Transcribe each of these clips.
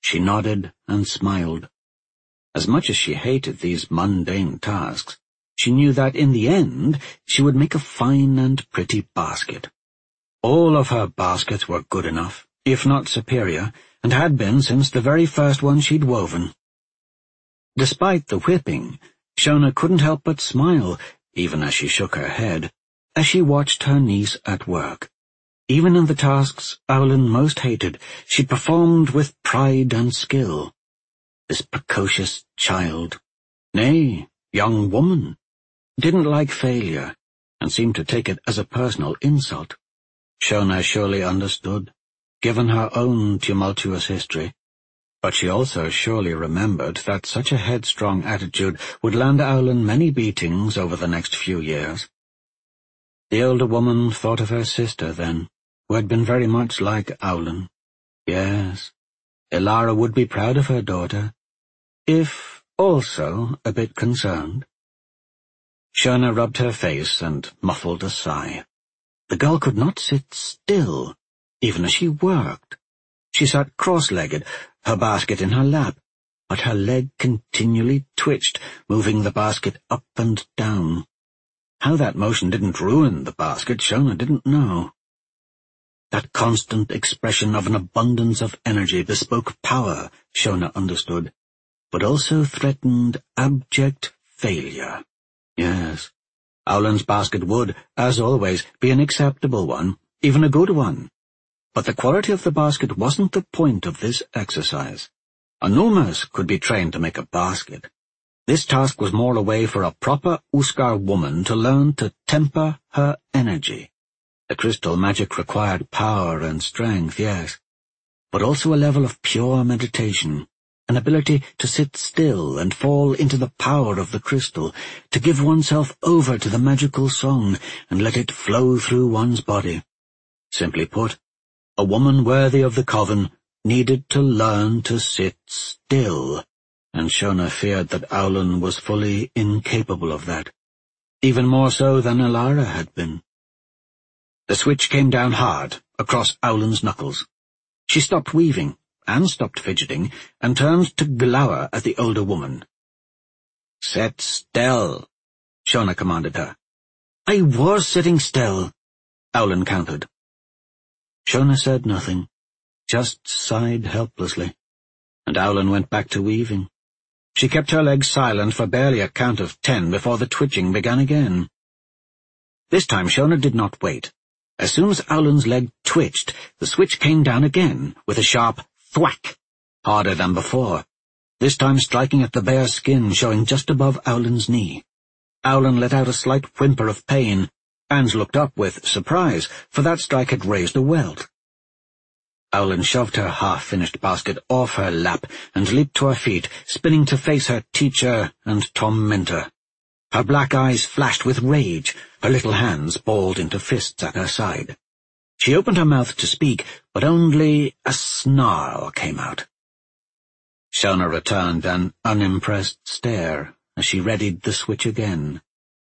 She nodded and smiled. As much as she hated these mundane tasks, she knew that in the end she would make a fine and pretty basket. All of her baskets were good enough, if not superior, and had been since the very first one she'd woven. Despite the whipping, Shona couldn't help but smile, even as she shook her head, as she watched her niece at work. Even in the tasks Owlin most hated, she performed with pride and skill. This precocious child, nay, young woman, didn't like failure, and seemed to take it as a personal insult. Shona surely understood, given her own tumultuous history, but she also surely remembered that such a headstrong attitude would land Owlin many beatings over the next few years. The older woman thought of her sister then, who had been very much like Owlin. Yes, Ilara would be proud of her daughter, if also a bit concerned. Shona rubbed her face and muffled a sigh. The girl could not sit still, even as she worked. She sat cross-legged, her basket in her lap, but her leg continually twitched, moving the basket up and down. How that motion didn't ruin the basket, Shona didn't know. That constant expression of an abundance of energy bespoke power, Shona understood, but also threatened abject failure. Yes, Owlin's basket would, as always, be an acceptable one, even a good one. But the quality of the basket wasn't the point of this exercise. A nomas could be trained to make a basket. This task was more a way for a proper Uskar woman to learn to temper her energy. The crystal magic required power and strength, yes, but also a level of pure meditation, an ability to sit still and fall into the power of the crystal, to give oneself over to the magical song and let it flow through one's body. Simply put, a woman worthy of the coven needed to learn to sit still, and Shona feared that Owlin was fully incapable of that, even more so than Ilara had been. The switch came down hard, across Owlin's knuckles. She stopped weaving, and stopped fidgeting, and turned to glower at the older woman. "Sit still," Shona commanded her. "I was sitting still," Owlin countered. Shona said nothing, just sighed helplessly, and Owlin went back to weaving. She kept her legs silent for barely a count of 10 before the twitching began again. This time Shona did not wait. As soon as Owlin's leg twitched, the switch came down again, with a sharp thwack, harder than before, this time striking at the bare skin showing just above Owlin's knee. Owlin let out a slight whimper of pain, and looked up with surprise, for that strike had raised a welt. Owlin shoved her half-finished basket off her lap and leaped to her feet, spinning to face her teacher and tormentor. Her black eyes flashed with rage, her little hands balled into fists at her side. She opened her mouth to speak, but only a snarl came out. Shona returned an unimpressed stare as she readied the switch again.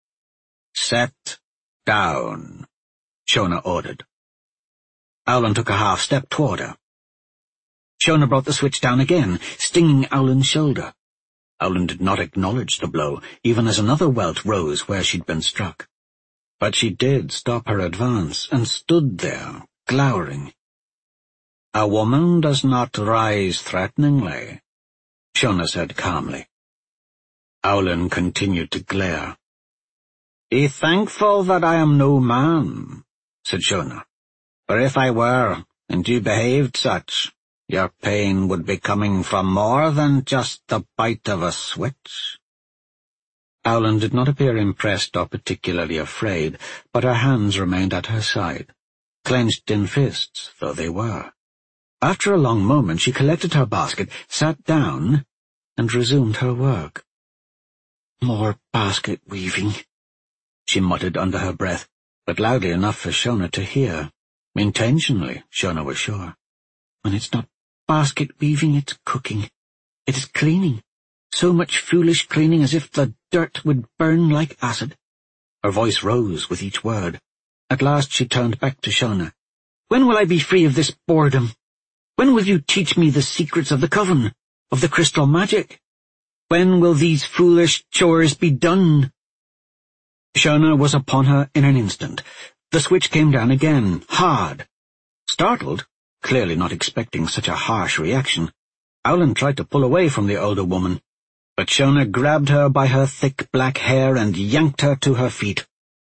"Set down," Shona ordered. Owlin took a half-step toward her. Shona brought the switch down again, stinging Owlin's shoulder. Owlin did not acknowledge the blow, even as another welt rose where she'd been struck. But she did stop her advance, and stood there, glowering. "A woman does not rise threateningly," Shona said calmly. Owlin continued to glare. "Be thankful that I am no man," said Shona. "For if I were, and you behaved such, your pain would be coming from more than just the bite of a switch." Owlin did not appear impressed or particularly afraid, but her hands remained at her side, clenched in fists though they were. After a long moment she collected her basket, sat down, and resumed her work. "More basket weaving," she muttered under her breath, but loudly enough for Shona to hear. Intentionally, Shona was sure. "When it's not basket weaving, it's cooking. It is cleaning. So much foolish cleaning as if the dirt would burn like acid." Her voice rose with each word. At last she turned back to Shona. "When will I be free of this boredom?" When will you teach me the secrets of the coven, of the crystal magic? When will these foolish chores be done?" Shona was upon her in an instant. The switch came down again, hard. Startled, clearly not expecting such a harsh reaction, Owlin tried to pull away from the older woman, but Shona grabbed her by her thick black hair and yanked her to her feet.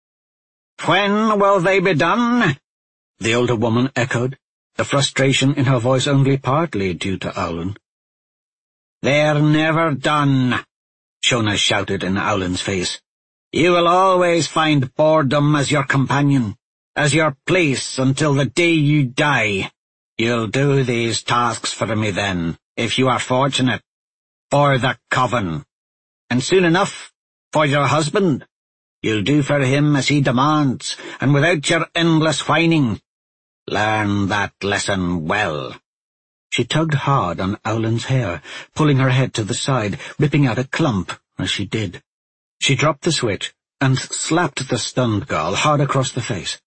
"When will they be done?" the older woman echoed, the frustration in her voice only partly due to Owlin. "They're never done," Shona shouted in Owlin's face. "You will always find boredom as your companion, as your place until the day you die. You'll do these tasks for me then, if you are fortunate, for the coven. And soon enough, for your husband. You'll do for him as he demands, and without your endless whining. Learn that lesson well." She tugged hard on Owlin's hair, pulling her head to the side, ripping out a clump as she did. She dropped the switch and slapped the stunned girl hard across the face.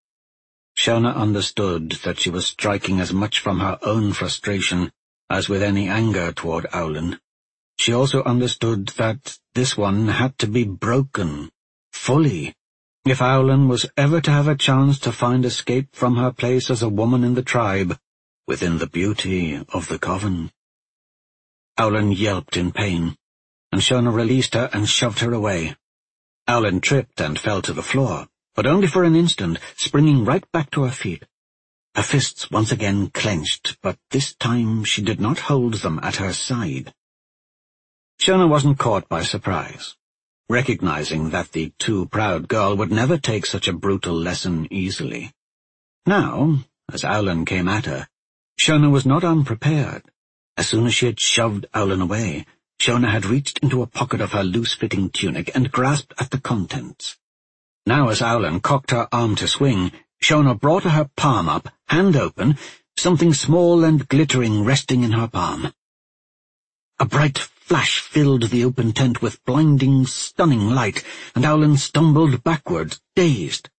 Shona understood that she was striking as much from her own frustration as with any anger toward Owlin. She also understood that this one had to be broken, fully, if Owlin was ever to have a chance to find escape from her place as a woman in the tribe, within the beauty of the coven. Owlin yelped in pain, and Shona released her and shoved her away. Owlin tripped and fell to the floor, but only for an instant, springing right back to her feet. Her fists once again clenched, but this time she did not hold them at her side. Shona wasn't caught by surprise, recognizing that the too-proud girl would never take such a brutal lesson easily. Now, as Owlin came at her, Shona was not unprepared. As soon as she had shoved Owlin away, Shona had reached into a pocket of her loose-fitting tunic and grasped at the contents. Now as Owlin cocked her arm to swing, Shona brought her palm up, hand open, something small and glittering resting in her palm. A bright flash filled the open tent with blinding, stunning light, and Owlin stumbled backward, dazed.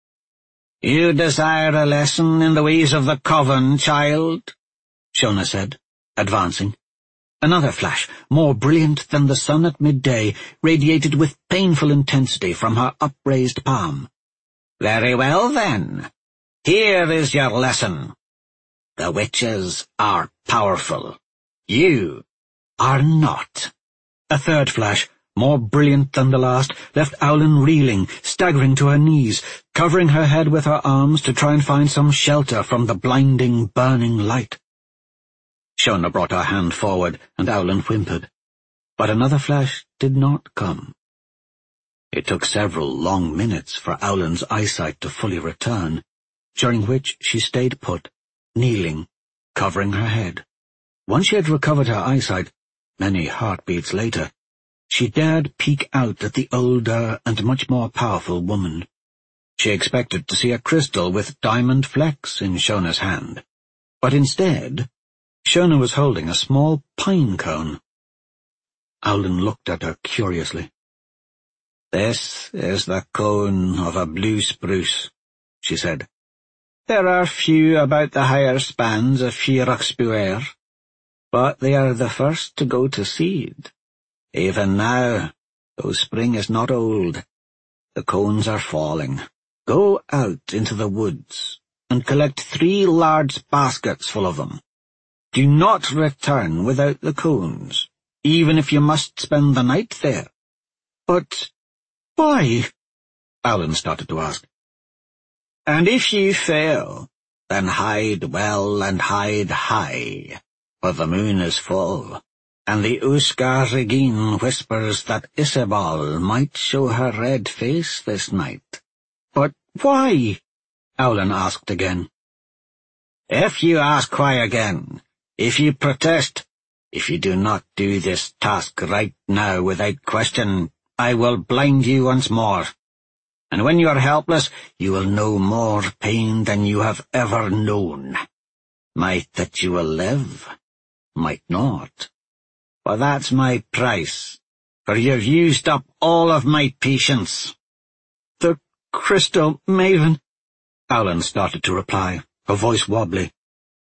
"You desire a lesson in the ways of the coven, child?" Shona said, advancing. Another flash, more brilliant than the sun at midday, radiated with painful intensity from her upraised palm. "Very well, then. Here is your lesson. The witches are powerful. You are not." A third flash, more brilliant than the last, left Owlin reeling, staggering to her knees, covering her head with her arms to try and find some shelter from the blinding, burning light. Shona brought her hand forward, and Owlin whimpered. But another flash did not come. It took several long minutes for Owlin's eyesight to fully return, during which she stayed put, kneeling, covering her head. Once she had recovered her eyesight, many heartbeats later, she dared peek out at the older and much more powerful woman. She expected to see a crystal with diamond flecks in Shona's hand, but instead, Shona was holding a small pine cone. Owlin looked at her curiously. "This is the cone of a blue spruce," she said. "There are few about the higher spans of Firaxbuer, but they are the first to go to seed. Even now, though spring is not old, the cones are falling. Go out into the woods and collect 3 large baskets full of them. Do not return without the cones, even if you must spend the night there." "But why?" Owlin started to ask. "And if you fail, then hide well and hide high, for the moon is full, and the Uskar Regin whispers that Isabel might show her red face this night." "But why?" Owlin asked again. "If you ask why again, if you protest, if you do not do this task right now without question, I will blind you once more. And when you are helpless, you will know more pain than you have ever known. Might that you will live, might not. But that's my price, for you've used up all of my patience." "The Crystal Maven," Owlin started to reply, her voice wobbly.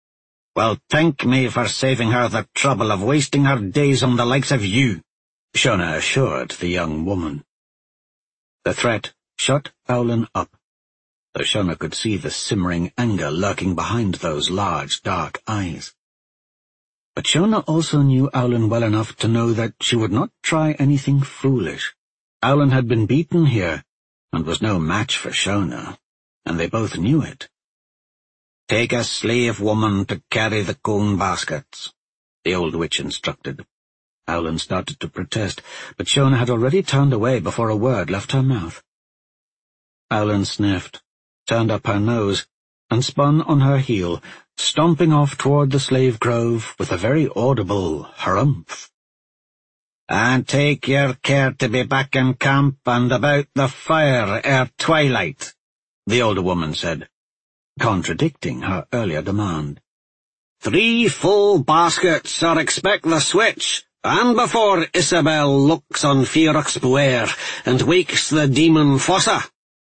"Well, thank me for saving her the trouble of wasting her days on the likes of you," Shona assured the young woman. The threat shut Owlin up, though Shona could see the simmering anger lurking behind those large, dark eyes. But Shona also knew Owlin well enough to know that she would not try anything foolish. Owlin had been beaten here, and was no match for Shona, and they both knew it. "Take a slave woman to carry the corn baskets," the old witch instructed. Owlin started to protest, but Shona had already turned away before a word left her mouth. Owlin sniffed, turned up her nose, and spun on her heel, stomping off toward the slave grove with a very audible harumph. "And take your care to be back in camp and about the fire ere twilight," the older woman said, contradicting her earlier demand. "3 full baskets, or expect the switch, and before Isabel looks on Firaxbuair and wakes the demon Fossa."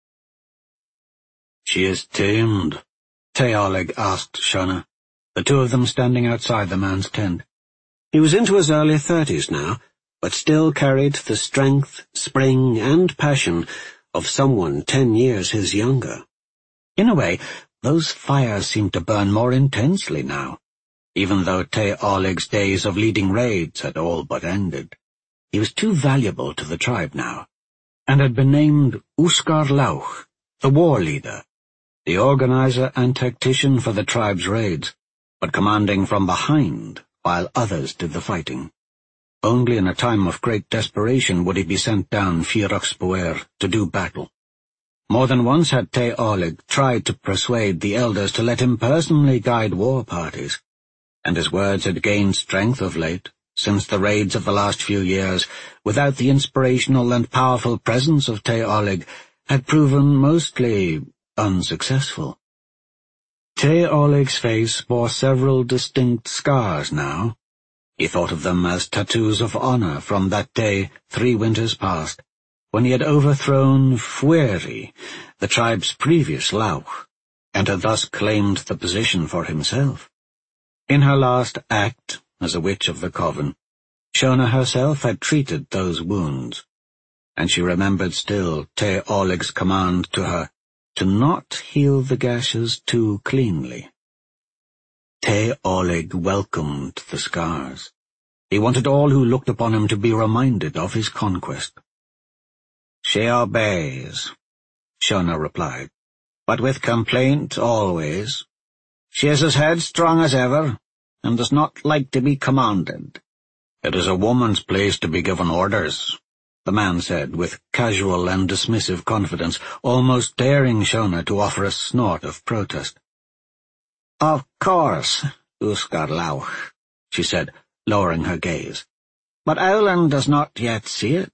"She is tamed?" Teolig asked Shona, the two of them standing outside the man's tent. He was into his early 30s now, but still carried the strength, spring, and passion of someone 10 years his younger. In a way, those fires seemed to burn more intensely now, even though Teolig's days of leading raids had all but ended. He was too valuable to the tribe now, and had been named Uskar Lauch, the war leader, the organizer and tactician for the tribe's raids, but commanding from behind while others did the fighting. Only in a time of great desperation would he be sent down Firaxbuair to do battle. More than once had Teolig tried to persuade the elders to let him personally guide war parties, and his words had gained strength of late, since the raids of the last few years, without the inspirational and powerful presence of Teolig, had proven mostly unsuccessful. Teolig's face bore several distinct scars now. He thought of them as tattoos of honor from that day 3 winters past, when he had overthrown Fueri, the tribe's previous Lauch, and had thus claimed the position for himself. In her last act as a witch of the coven, Shona herself had treated those wounds, and she remembered still Teolig's command to her to not heal the gashes too cleanly. Teolig welcomed the scars. He wanted all who looked upon him to be reminded of his conquest. "She obeys," Shona replied, "but with complaint always. She is as headstrong as ever, and does not like to be commanded." "It is a woman's place to be given orders," the man said with casual and dismissive confidence, almost daring Shona to offer a snort of protest. "Of course, Uskar Lauch," she said, lowering her gaze, "but Owlin does not yet see it."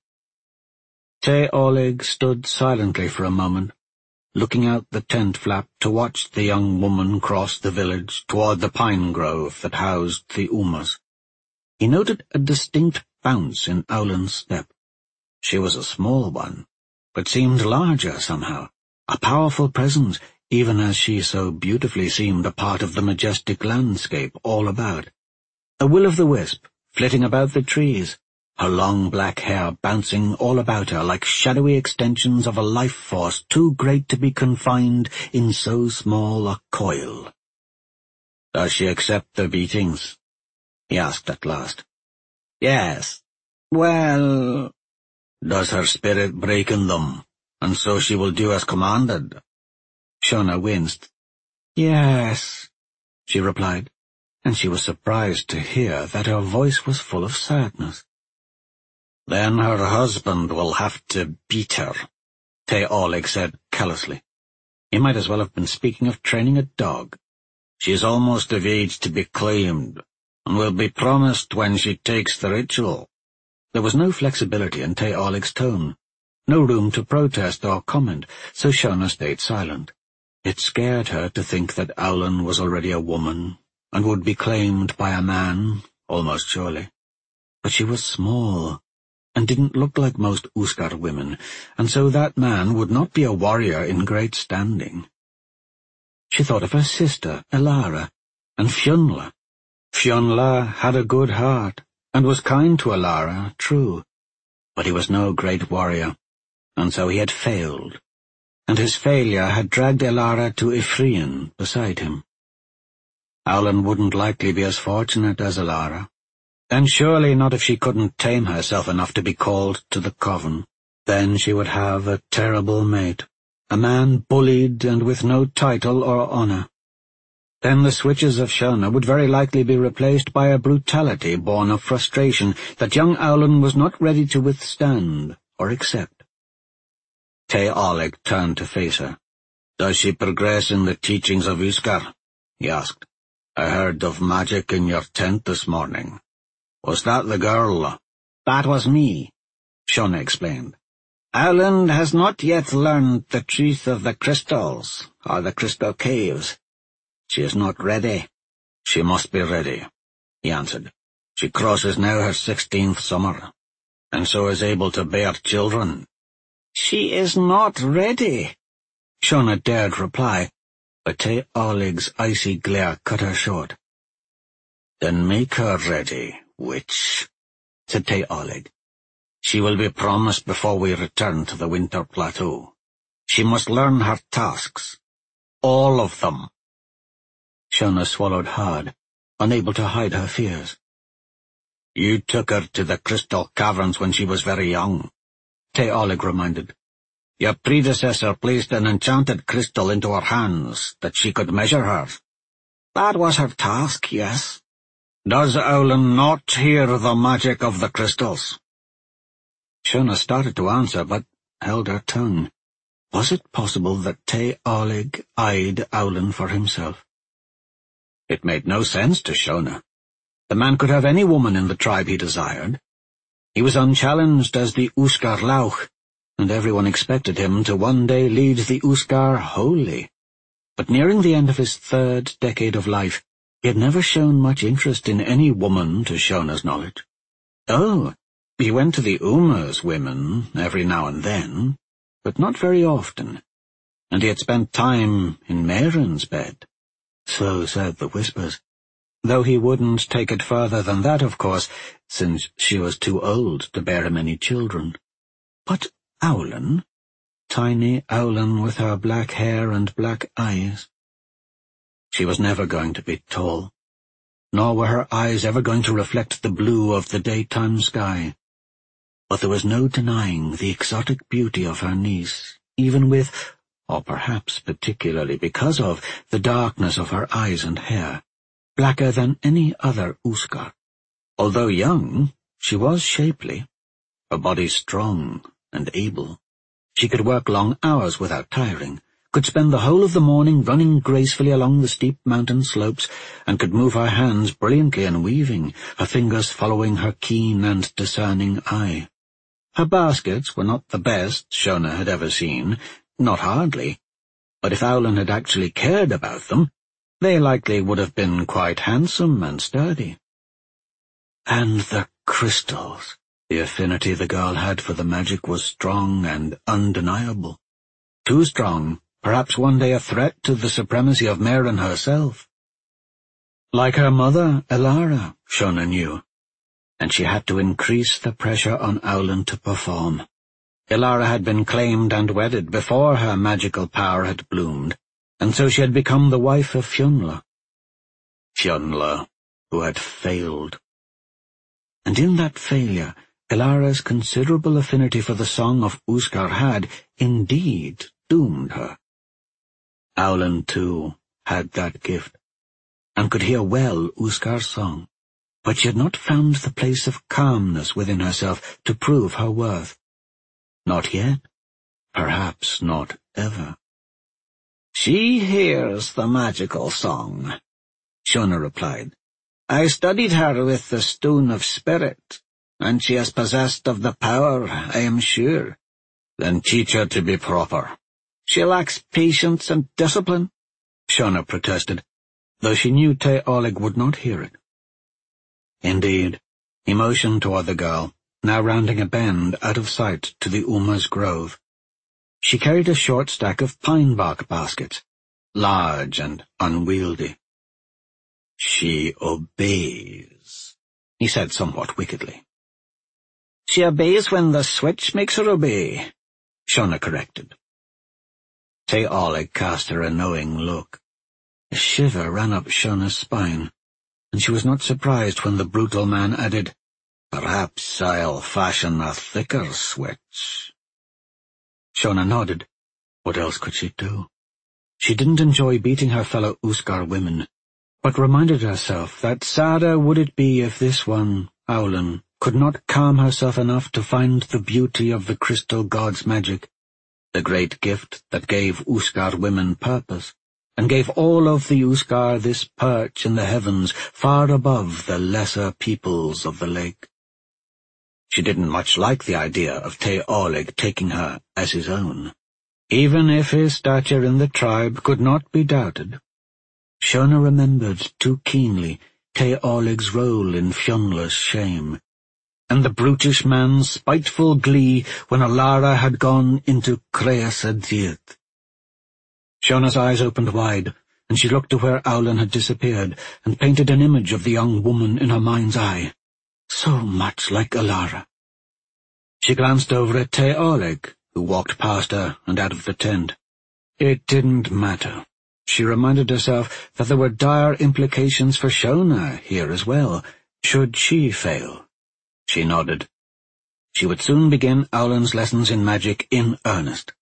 Teolig stood silently for a moment, looking out the tent flap to watch the young woman cross the village toward the pine grove that housed the Umas. He noted a distinct bounce in Owlin's step. She was a small one, but seemed larger somehow, a powerful presence, even as she so beautifully seemed a part of the majestic landscape all about. A will-o'-the-wisp flitting about the trees, her long black hair bouncing all about her like shadowy extensions of a life force too great to be confined in so small a coil. "Does she accept the beatings?" he asked at last. "Yes. Well—" "Does her spirit break in them, and so she will do as commanded?" Shona winced. "Yes," she replied, and she was surprised to hear that her voice was full of sadness. "Then her husband will have to beat her," Teolig said callously. He might as well have been speaking of training a dog. "She is almost of age to be claimed, and will be promised when she takes the ritual." There was no flexibility in Teolig's tone, no room to protest or comment, so Shona stayed silent. It scared her to think that Owlin was already a woman, and would be claimed by a man, almost surely. But she was small, and didn't look like most Uskar women, and so that man would not be a warrior in great standing. She thought of her sister, Elara, And Fionla. Fionla had a good heart, and was kind to Alara, true, but he was no great warrior, and so he had failed, and his failure had dragged Alara to Ifrian beside him. Owlin wouldn't likely be as fortunate as Alara, and surely not if she couldn't tame herself enough to be called to the coven. Then she would have a terrible mate, a man bullied and with no title or honour. Then the switches of Shona would very likely be replaced by a brutality born of frustration that young Owlin was not ready to withstand or accept. Te Oleg turned to face her. "Does she progress in the teachings of Uskar?" he asked. "I heard of magic in your tent this morning. Was that the girl?" "That was me," Shona explained. "Owlin has not yet learned the truth of the crystals, or the crystal caves. She is not ready." "She must be ready," he answered. "She crosses now her 16th summer, and so is able to bear children." "She is not ready," Shona dared reply, but Te Oleg's icy glare cut her short. "Then make her ready, witch," said Te Oleg. "She will be promised before we return to the Winter Plateau. She must learn her tasks. All of them." Shona swallowed hard, unable to hide her fears. "You took her to the Crystal Caverns when she was very young," Te Oleg reminded. "Your predecessor placed an enchanted crystal into her hands that she could measure her." "That was her task, yes." "Does Owlin not hear the magic of the crystals?" Shona started to answer, but held her tongue. Was it possible that Te Oleg eyed Owlin for himself? It made no sense to Shona. The man could have any woman in the tribe he desired. He was unchallenged as the Uskar Lauch, and everyone expected him to one day lead the Uskar wholly. But nearing the end of his 3rd decade of life, he had never shown much interest in any woman to Shona's knowledge. Oh, he went to the Uma's women every now and then, but not very often, and he had spent time in Mairen's bed. So said the whispers, though he wouldn't take it further than that, of course, since she was too old to bear him any children. But Owlin, tiny Owlin with her black hair and black eyes. She was never going to be tall, nor were her eyes ever going to reflect the blue of the daytime sky. But there was no denying the exotic beauty of her niece, even with, or perhaps particularly because of, the darkness of her eyes and hair, blacker than any other Uskar. Although young, she was shapely, her body strong and able. She could work long hours without tiring, could spend the whole of the morning running gracefully along the steep mountain slopes, and could move her hands brilliantly in weaving, her fingers following her keen and discerning eye. Her baskets were not the best Shona had ever seen, not hardly, but if Owlin had actually cared about them, they likely would have been quite handsome and sturdy. And the crystals. The affinity the girl had for the magic was strong and undeniable. Too strong, perhaps one day a threat to the supremacy of Mairen herself. Like her mother, Alara, Shona knew, and she had to increase the pressure on Owlin to perform. Alara had been claimed and wedded before her magical power had bloomed, and so she had become the wife of Fionla. Fionla, who had failed. And in that failure, Alara's considerable affinity for the song of Uskar had, indeed, doomed her. Owlin, too, had that gift, and could hear well Uskar's song, but she had not found the place of calmness within herself to prove her worth. Not yet, perhaps not ever. "She hears the magical song," Shona replied. "I studied her with the Stone of Spirit, and she is possessed of the power, I am sure." "Then teach her to be proper." "She lacks patience and discipline," Shona protested, though she knew Te Oleg would not hear it. Indeed, he motioned toward the girl, now rounding a bend out of sight to the Uma's grove. She carried a short stack of pine bark baskets, large and unwieldy. She obeys, he said somewhat wickedly. She obeys when the switch makes her obey, Shona corrected. Te Oleg cast her a knowing look. A shiver ran up Shona's spine, and she was not surprised when the brutal man added, Perhaps I'll fashion a thicker switch. Shona nodded. What else could she do? She didn't enjoy beating her fellow Uskar women, but reminded herself that sadder would it be if this one, Aulen, could not calm herself enough to find the beauty of the crystal god's magic, the great gift that gave Uskar women purpose, and gave all of the Uskar this perch in the heavens far above the lesser peoples of the lake. She didn't much like the idea of Te Oleg taking her as his own, even if his stature in the tribe could not be doubted. Shona remembered too keenly Te Oleg's role in Fionla's shame, and the brutish man's spiteful glee when Alara had gone into Creus Adyrt. Shona's eyes opened wide, and she looked to where Aulen had disappeared, and painted an image of the young woman in her mind's eye. So much like Alara. She glanced over at Te Oleg, who walked past her and out of the tent. It didn't matter. She reminded herself that there were dire implications for Shona here as well, should she fail. She nodded. She would soon begin Aulen's lessons in magic in earnest.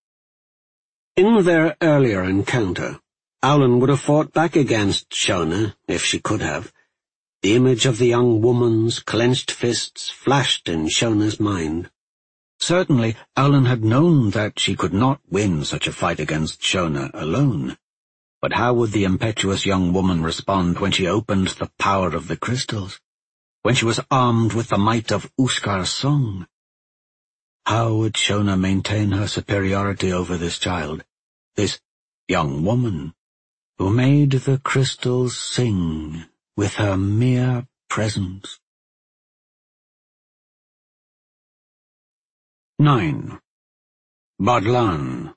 In their earlier encounter, Aulen would have fought back against Shona, if she could have. The image of the young woman's clenched fists flashed in Shona's mind. Certainly, Aulen had known that she could not win such a fight against Shona alone. But how would the impetuous young woman respond when she opened the power of the crystals? When she was armed with the might of Uskar's song? How would Shona maintain her superiority over this child, this young woman, who made the crystals sing with her mere presence? 9. Bodlan.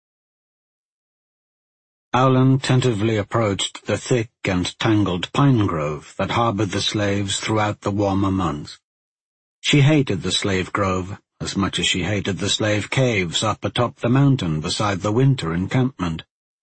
Aulen tentatively approached the thick and tangled pine grove that harbored the slaves throughout the warmer months. She hated the slave grove as much as she hated the slave caves up atop the mountain beside the winter encampment.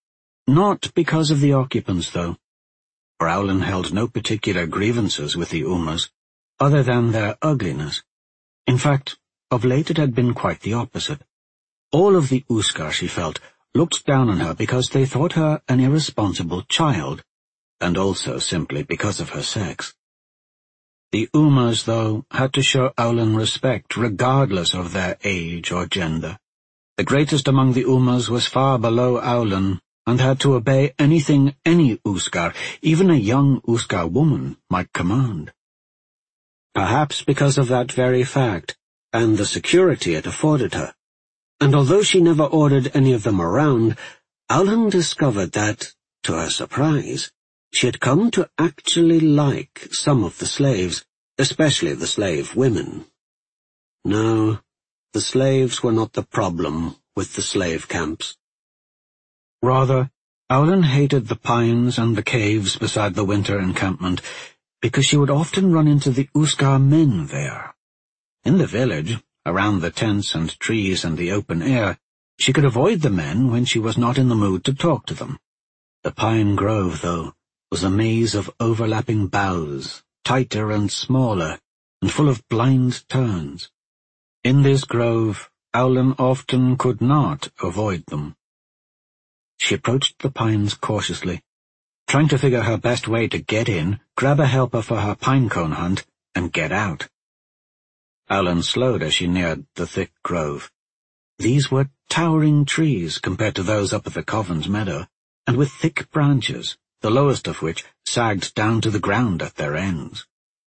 Not because of the occupants, though, for Aulen held no particular grievances with the Umas, other than their ugliness. In fact, of late it had been quite the opposite. All of the Uskar, she felt, looked down on her because they thought her an irresponsible child, and also simply because of her sex. The Umas, though, had to show Aulen respect regardless of their age or gender. The greatest among the Umas was far below Aulen, and had to obey anything any Uskar, even a young Uskar woman, might command. Perhaps because of that very fact, and the security it afforded her, and although she never ordered any of them around, Aulen discovered that, to her surprise, she had come to actually like some of the slaves, especially the slave women. No, the slaves were not the problem with the slave camps. Rather, Aulen hated the pines and the caves beside the winter encampment, because she would often run into the Uskar men there. In the village, around the tents and trees and the open air, she could avoid the men when she was not in the mood to talk to them. The pine grove, though, was a maze of overlapping boughs, tighter and smaller, and full of blind turns. In this grove, Aulen often could not avoid them. She approached the pines cautiously, trying to figure her best way to get in, grab a helper for her pinecone hunt, and get out. Aulen slowed as she neared the thick grove. These were towering trees compared to those up at the Covens meadow, and with thick branches, the lowest of which sagged down to the ground at their ends.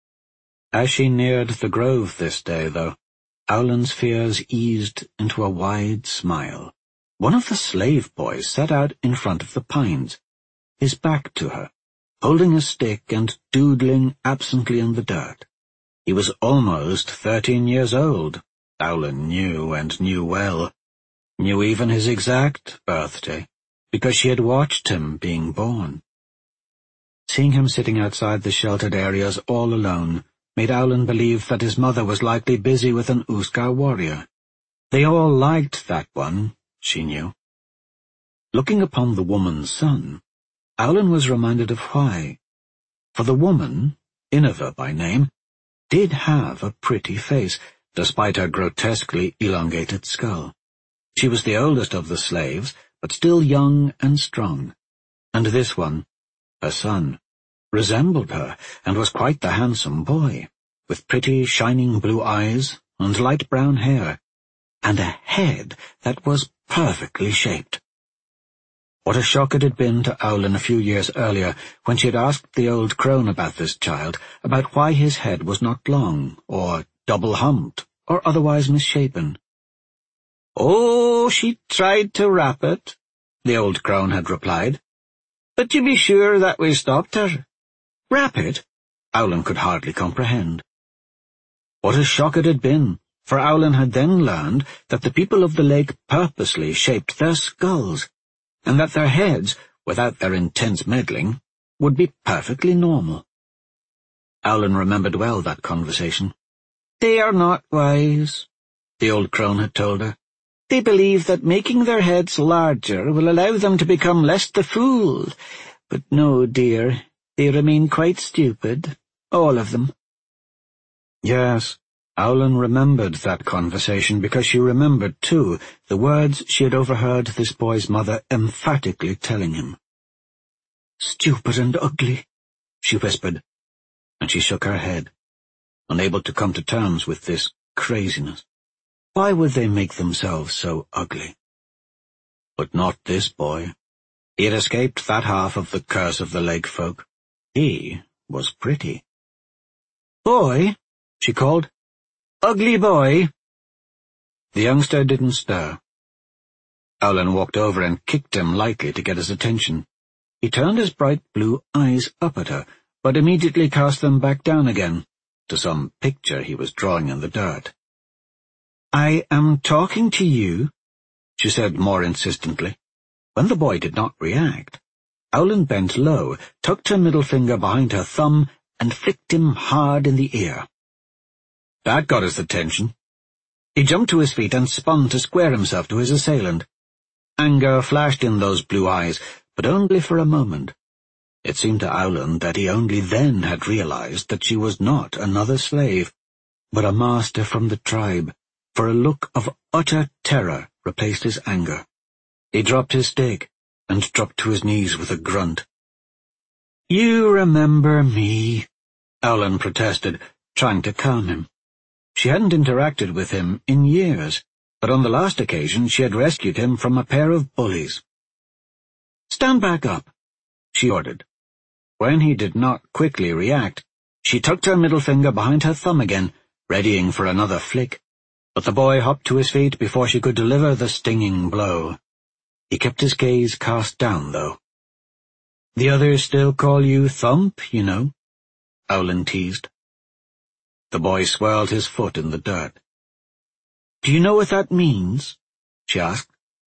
As she neared the grove this day, though, Aulen's fears eased into a wide smile. One of the slave boys sat out in front of the pines, his back to her, holding a stick and doodling absently in the dirt. He was almost 13 years old, Aulen knew and knew well, knew even his exact birthday, because she had watched him being born. Seeing him sitting outside the sheltered areas all alone made Owlin believe that his mother was likely busy with an Uskar warrior. They all liked that one, she knew. Looking upon the woman's son, Owlin was reminded of why. For the woman, Inova by name, did have a pretty face, despite her grotesquely elongated skull. She was the oldest of the slaves, but still young and strong. And this one, her son, resembled her and was quite the handsome boy, with pretty shining blue eyes and light brown hair, and a head that was perfectly shaped. What a shock it had been to Owlin a few years earlier when she had asked the old crone about this child, about why his head was not long, or double-humped, or otherwise misshapen. "Oh, she tried to wrap it," the old crone had replied. "But you be sure that we stopped her." Wrap it? Owlin could hardly comprehend. What a shock it had been, for Owlin had then learned that the people of the lake purposely shaped their skulls, and that their heads, without their intense meddling, would be perfectly normal. Owlin remembered well that conversation. "They are not wise," the old crone had told her. "They believe that making their heads larger will allow them to become less the fool. But no, dear, they remain quite stupid, all of them." Yes, Owlin remembered that conversation because she remembered, too, the words she had overheard this boy's mother emphatically telling him. "Stupid and ugly," she whispered, and she shook her head, unable to come to terms with this craziness. Why would they make themselves so ugly? But not this boy. He had escaped that half of the curse of the lake folk. He was pretty. "Boy," she called. "Ugly boy." The youngster didn't stir. Owlin walked over and kicked him lightly to get his attention. He turned his bright blue eyes up at her, but immediately cast them back down again, to some picture he was drawing in the dirt. "I am talking to you," she said more insistently. When the boy did not react, Owlin bent low, tucked her middle finger behind her thumb, and flicked him hard in the ear. That got his attention. He jumped to his feet and spun to square himself to his assailant. Anger flashed in those blue eyes, but only for a moment. It seemed to Owlin that he only then had realized that she was not another slave, but a master from the tribe, for a look of utter terror replaced his anger. He dropped his stake and dropped to his knees with a grunt. "You remember me," Owlin protested, trying to calm him. She hadn't interacted with him in years, but on the last occasion she had rescued him from a pair of bullies. "Stand back up," she ordered. When he did not quickly react, she tucked her middle finger behind her thumb again, readying for another flick, but the boy hopped to his feet before she could deliver the stinging blow. He kept his gaze cast down, though. "The others still call you Thump, you know," Owlin teased. The boy swirled his foot in the dirt. "Do you know what that means?" she asked.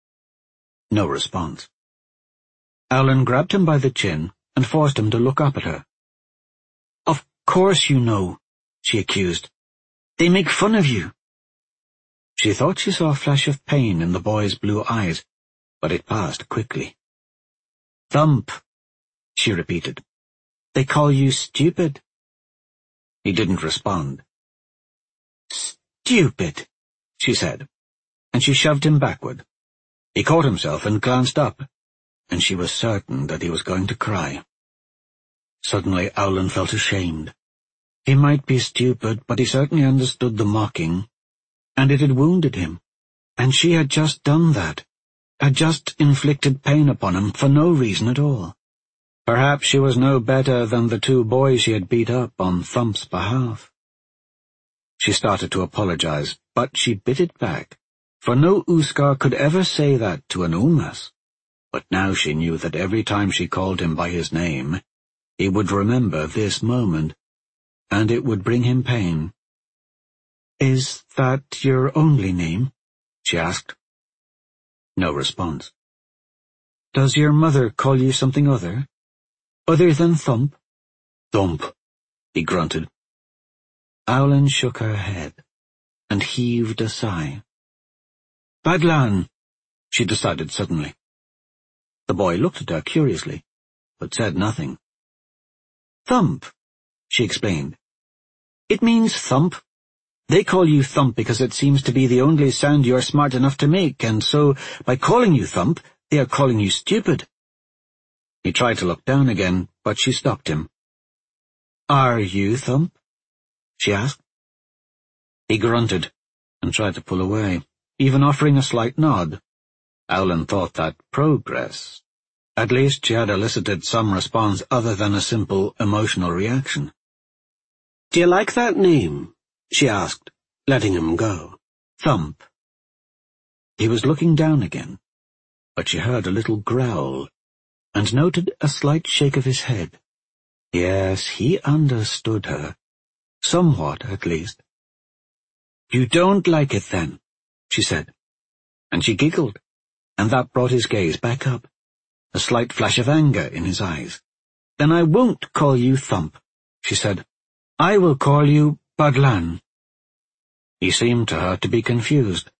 No response. Owlin grabbed him by the chin and forced him to look up at her. "Of course you know," she accused. "They make fun of you." She thought she saw a flash of pain in the boy's blue eyes, but it passed quickly. "Thump," she repeated. "They call you stupid." He didn't respond. "Stupid," she said, and she shoved him backward. He caught himself and glanced up, and she was certain that he was going to cry. Suddenly Owlin felt ashamed. He might be stupid, but he certainly understood the mocking, and it had wounded him, and she had just done that, had just inflicted pain upon him for no reason at all. Perhaps she was no better than the two boys she had beat up on Thump's behalf. She started to apologize, but she bit it back, for no Uskar could ever say that to an Umas. But now she knew that every time she called him by his name, he would remember this moment, and it would bring him pain. "Is that your only name?" she asked. No response. "Does your mother call you something other?" Other than Thump? Thump, he grunted. Owlin shook her head and heaved a sigh. Badlan, she decided suddenly. The boy looked at her curiously, but said nothing. Thump, she explained. It means thump. They call you Thump because it seems to be the only sound you're smart enough to make, and so, by calling you Thump, they are calling you stupid. He tried to look down again, but she stopped him. Are you Thump? She asked. He grunted and tried to pull away, even offering a slight nod. Owlin thought that progress. At least she had elicited some response other than a simple emotional reaction. Do you like that name? She asked, letting him go. Thump. He was looking down again, but she heard a little growl, and noted a slight shake of his head. Yes, he understood her. Somewhat, at least. You don't like it, then, she said, and she giggled, and that brought his gaze back up, a slight flash of anger in his eyes. Then I won't call you Thump, she said. I will call you Badlan. He seemed to her to be confused.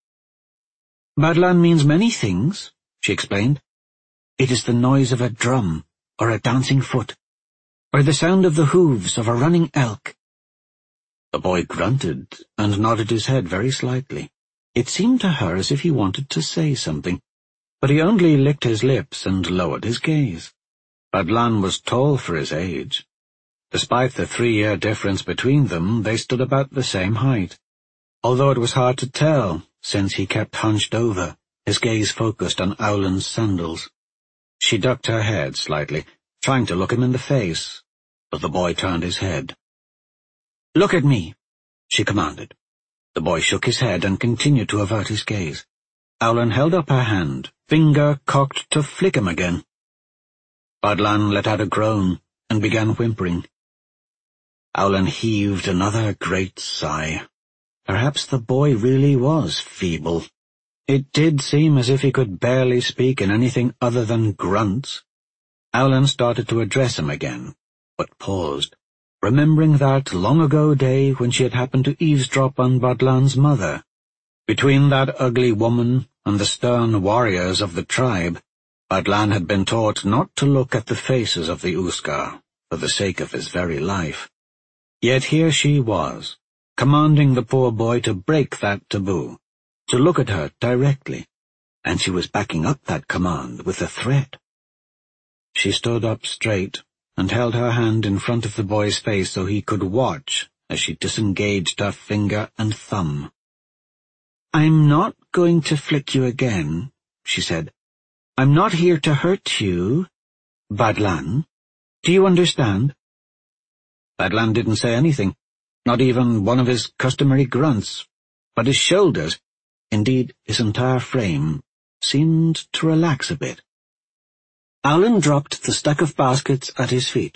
Badlan means many things, she explained. It is the noise of a drum, or a dancing foot, or the sound of the hooves of a running elk. The boy grunted and nodded his head very slightly. It seemed to her as if he wanted to say something, but he only licked his lips and lowered his gaze. Badlan was tall for his age. Despite the 3-year difference between them, they stood about the same height, although it was hard to tell, since he kept hunched over, his gaze focused on Owlin's sandals. She ducked her head slightly, trying to look him in the face, but the boy turned his head. Look at me, she commanded. The boy shook his head and continued to avert his gaze. Owlin held up her hand, finger cocked to flick him again. Badlan let out a groan and began whimpering. Owlin heaved another great sigh. Perhaps the boy really was feeble. It did seem as if he could barely speak in anything other than grunts. Owlin started to address him again, but paused, remembering that long-ago day when she had happened to eavesdrop on Badlan's mother. Between that ugly woman and the stern warriors of the tribe, Badlan had been taught not to look at the faces of the Uskar, for the sake of his very life. Yet here she was, commanding the poor boy to break that taboo, to look at her directly, and she was backing up that command with a threat. She stood up straight and held her hand in front of the boy's face so he could watch as she disengaged her finger and thumb. I'm not going to flick you again, she said. I'm not here to hurt you, Badlan. Do you understand? Badlan didn't say anything, not even one of his customary grunts, but his shoulders, indeed his entire frame, seemed to relax a bit. Owlin dropped the stack of baskets at his feet.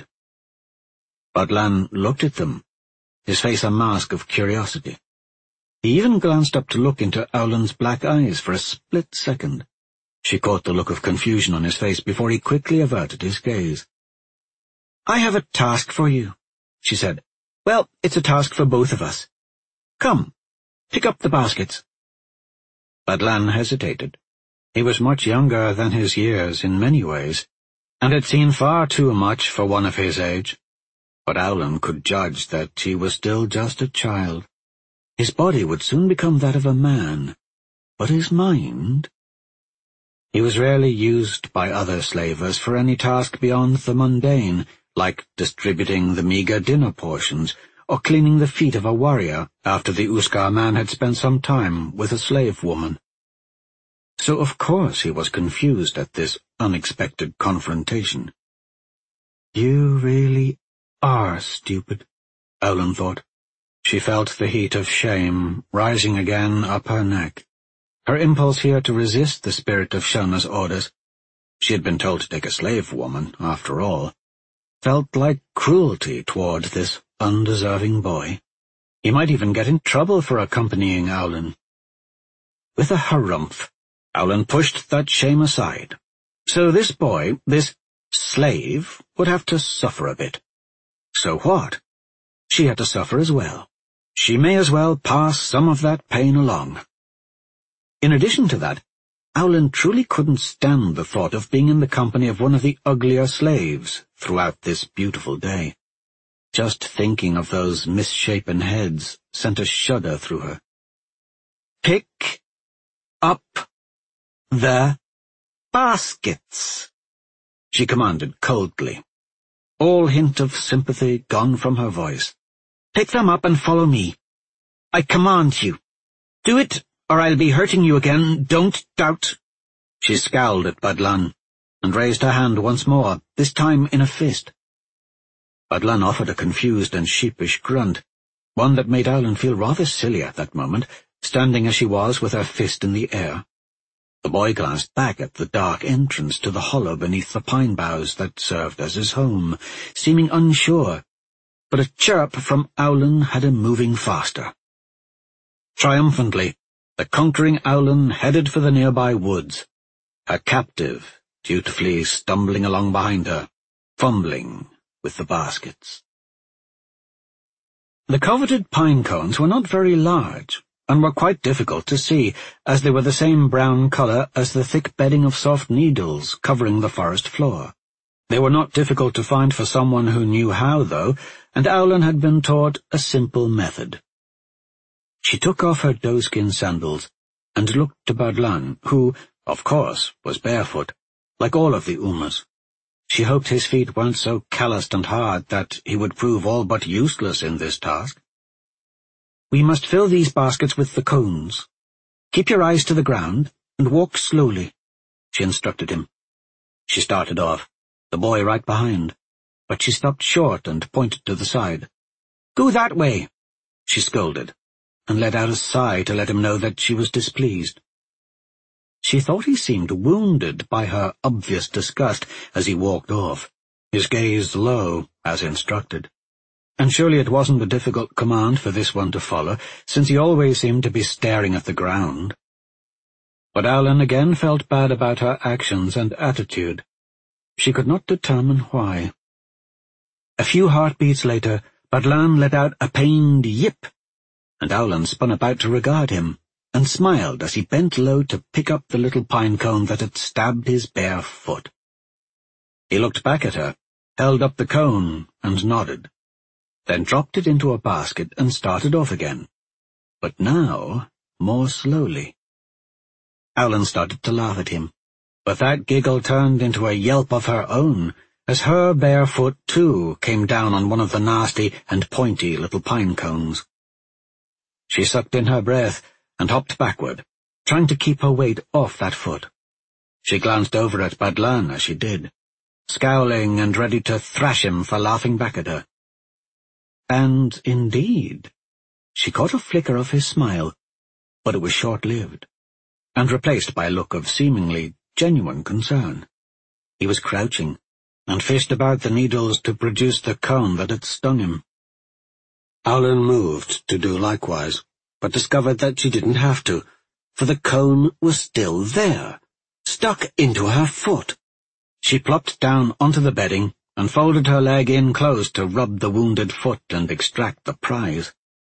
Badlan looked at them, his face a mask of curiosity. He even glanced up to look into Owlin's black eyes for a split second. She caught the look of confusion on his face before he quickly averted his gaze. I have a task for you, she said. Well, it's a task for both of us. Come, pick up the baskets. Badlan hesitated. He was much younger than his years in many ways, and had seen far too much for one of his age. But Owlin could judge that he was still just a child. His body would soon become that of a man, but his mind... He was rarely used by other slavers for any task beyond the mundane, like distributing the meager dinner portions, or cleaning the feet of a warrior after the Uskar man had spent some time with a slave woman. So of course he was confused at this unexpected confrontation. You really are stupid, Owlin thought. She felt the heat of shame rising again up her neck. Her impulse here to resist the spirit of Shauna's orders, she had been told to take a slave woman, after all, felt like cruelty toward this undeserving boy. He might even get in trouble for accompanying Owlin. With a harumph, Owlin pushed that shame aside. So this boy, this slave would have to suffer a bit. So what? She had to suffer as well. She may as well pass some of that pain along. In addition to that, Owlin truly couldn't stand the thought of being in the company of one of the uglier slaves throughout this beautiful day. Just thinking of those misshapen heads sent a shudder through her. "Pick up the baskets," she commanded coldly, all hint of sympathy gone from her voice. "Pick them up and follow me. I command you. Do it, or I'll be hurting you again, don't doubt." She scowled at Badlan, and raised her hand once more, this time in a fist. Badlan offered a confused and sheepish grunt, one that made Owlin feel rather silly at that moment, standing as she was with her fist in the air. The boy glanced back at the dark entrance to the hollow beneath the pine boughs that served as his home, seeming unsure, but a chirp from Owlin had him moving faster. Triumphantly, the conquering Owlin headed for the nearby woods, her captive dutifully stumbling along behind her, fumbling with the baskets. The coveted pine cones were not very large, and were quite difficult to see, as they were the same brown colour as the thick bedding of soft needles covering the forest floor. They were not difficult to find for someone who knew how, though, and Owlin had been taught a simple method. She took off her doeskin sandals and looked to Badlan, who, of course, was barefoot, like all of the Umas. She hoped his feet weren't so calloused and hard that he would prove all but useless in this task. "We must fill these baskets with the cones. Keep your eyes to the ground and walk slowly," she instructed him. She started off, the boy right behind, but she stopped short and pointed to the side. "Go that way," she scolded, and let out a sigh to let him know that she was displeased. She thought he seemed wounded by her obvious disgust as he walked off, his gaze low, as instructed. And surely it wasn't a difficult command for this one to follow, since he always seemed to be staring at the ground. But Owlin again felt bad about her actions and attitude. She could not determine why. A few heartbeats later, Badlan let out a pained yip, and Owlin spun about to regard him, and smiled as he bent low to pick up the little pine cone that had stabbed his bare foot. He looked back at her, held up the cone, and nodded, then dropped it into a basket and started off again, but now more slowly. Owlin started to laugh at him, but that giggle turned into a yelp of her own, as her bare foot, too, came down on one of the nasty and pointy little pine cones. She sucked in her breath and hopped backward, trying to keep her weight off that foot. She glanced over at Badlan as she did, scowling and ready to thrash him for laughing back at her. And, indeed, she caught a flicker of his smile, but it was short-lived, and replaced by a look of seemingly genuine concern. He was crouching, and fished about the needles to produce the cone that had stung him. Owlin moved to do likewise, but discovered that she didn't have to, for the cone was still there, stuck into her foot. She plopped down onto the bedding and folded her leg in close to rub the wounded foot and extract the prize.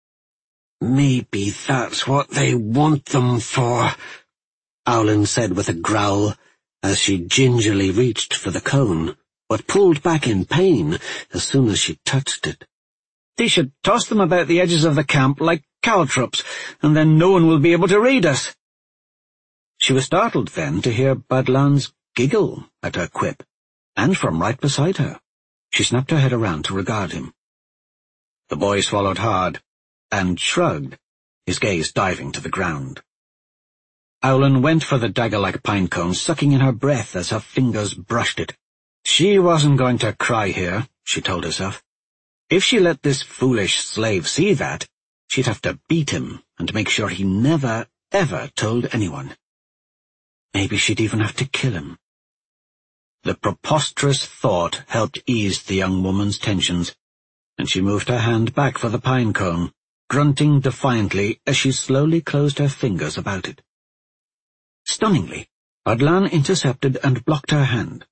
"Maybe that's what they want them for," Owlin said with a growl, as she gingerly reached for the cone, but pulled back in pain as soon as she touched it. "They should toss them about the edges of the camp like caltrops, and then no one will be able to read us." She was startled then to hear Badlan's giggle at her quip, and from right beside her. She snapped her head around to regard him. The boy swallowed hard, and shrugged, his gaze diving to the ground. Owlin went for the dagger-like pine cone, sucking in her breath as her fingers brushed it. She wasn't going to cry here, she told herself. If she let this foolish slave see that, she'd have to beat him and make sure he never, ever told anyone. Maybe she'd even have to kill him. The preposterous thought helped ease the young woman's tensions, and she moved her hand back for the pine cone, grunting defiantly as she slowly closed her fingers about it. Stunningly, Badlan intercepted and blocked her hand,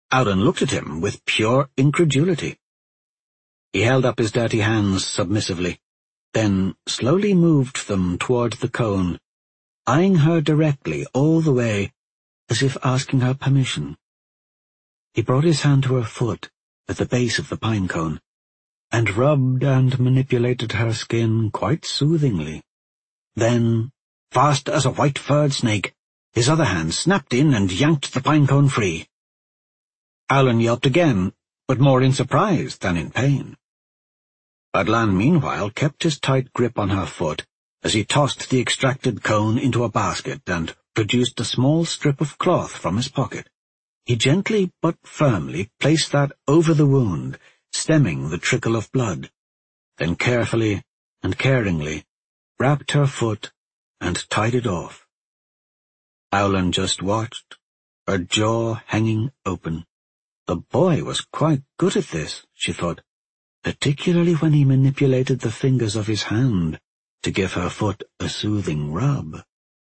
Alan looked at him with pure incredulity. He held up his dirty hands submissively, then slowly moved them toward the cone, eyeing her directly all the way, as if asking her permission. He brought his hand to her foot at the base of the pine cone, and rubbed and manipulated her skin quite soothingly. Then, fast as a white-furred snake, his other hand snapped in and yanked the pine cone free. Alan yelped again, but more in surprise than in pain. Badlan, meanwhile, kept his tight grip on her foot as he tossed the extracted cone into a basket and produced a small strip of cloth from his pocket. He gently but firmly placed that over the wound, stemming the trickle of blood, then carefully and caringly wrapped her foot and tied it off. Alan just watched, her jaw hanging open. The boy was quite good at this, she thought, particularly when he manipulated the fingers of his hand to give her foot a soothing rub.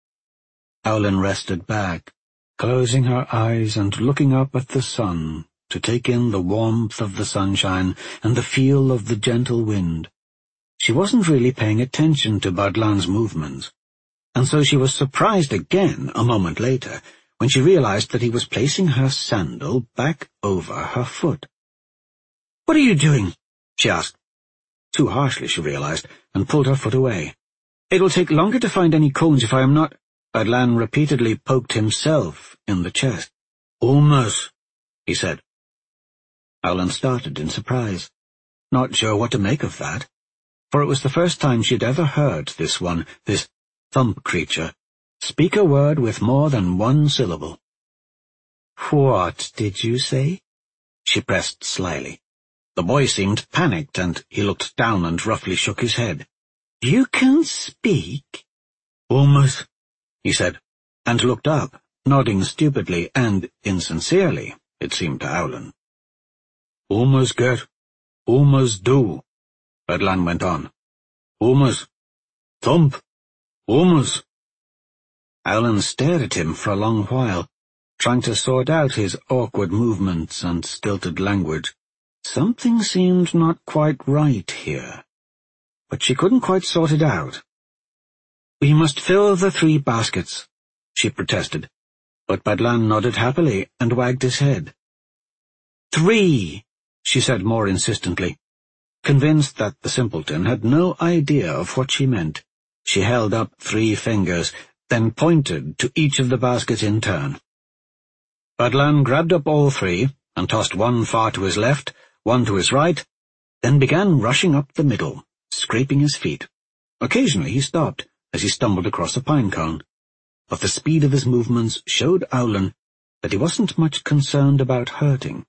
Alan rested back, closing her eyes and looking up at the sun to take in the warmth of the sunshine and the feel of the gentle wind. She wasn't really paying attention to Badlan's movements, and so she was surprised again a moment later when she realized that he was placing her sandal back over her foot. "What are you doing?" she asked. Too harshly, she realized, and pulled her foot away. "It'll take longer to find any cones if I am not—" Badlan repeatedly poked himself in the chest. "Almost," he said. Alan started in surprise, not sure what to make of that, for it was the first time she'd ever heard this Thump creature, speak a word with more than one syllable. "What did you say?" she pressed slyly. The boy seemed panicked, and he looked down and roughly shook his head. "You can speak?" "Almost," he said, and looked up, nodding stupidly and insincerely, it seemed to Alan. "Almost get, almost do," Badlan went on. "Almost, thump, almost." Alan stared at him for a long while, trying to sort out his awkward movements and stilted language. Something seemed not quite right here, but she couldn't quite sort it out. "We must fill the 3 baskets," she protested, but Badlan nodded happily and wagged his head. "3," she said more insistently. Convinced that the simpleton had no idea of what she meant, she held up 3 fingers, then pointed to each of the baskets in turn. Badlan grabbed up all 3 and tossed one far to his left, one to his right, then began rushing up the middle, scraping his feet. Occasionally he stopped as he stumbled across a pine cone, but the speed of his movements showed Alan that he wasn't much concerned about hurting.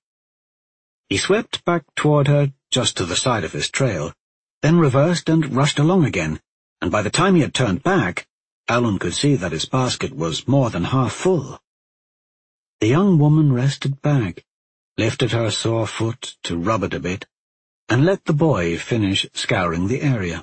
He swept back toward her just to the side of his trail, then reversed and rushed along again, and by the time he had turned back, Alan could see that his basket was more than half full. The young woman rested back, lifted her sore foot to rub it a bit, and let the boy finish scouring the area.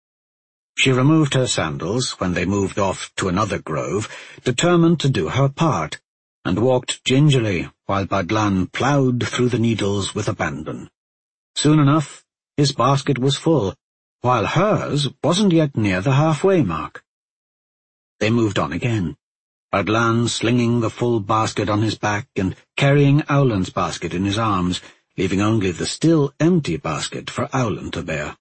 She removed her sandals when they moved off to another grove, determined to do her part, and walked gingerly while Badlan ploughed through the needles with abandon. Soon enough, his basket was full, while hers wasn't yet near the halfway mark. They moved on again, Badlan slinging the full basket on his back and carrying Alan's basket in his arms, leaving only the still empty basket for Alan to bear.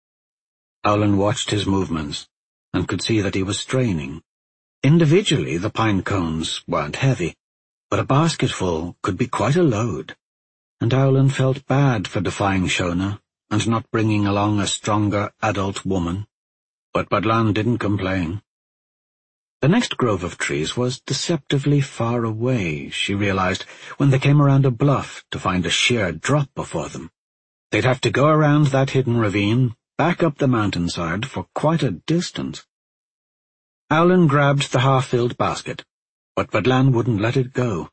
Alan watched his movements and could see that he was straining. Individually, the pine cones weren't heavy, but a basketful could be quite a load, and Alan felt bad for defying Shona and not bringing along a stronger adult woman. But Badlan didn't complain. The next grove of trees was deceptively far away, she realized, when they came around a bluff to find a sheer drop before them. They'd have to go around that hidden ravine, back up the mountainside for quite a distance. Alan grabbed the half-filled basket, but Badlan wouldn't let it go.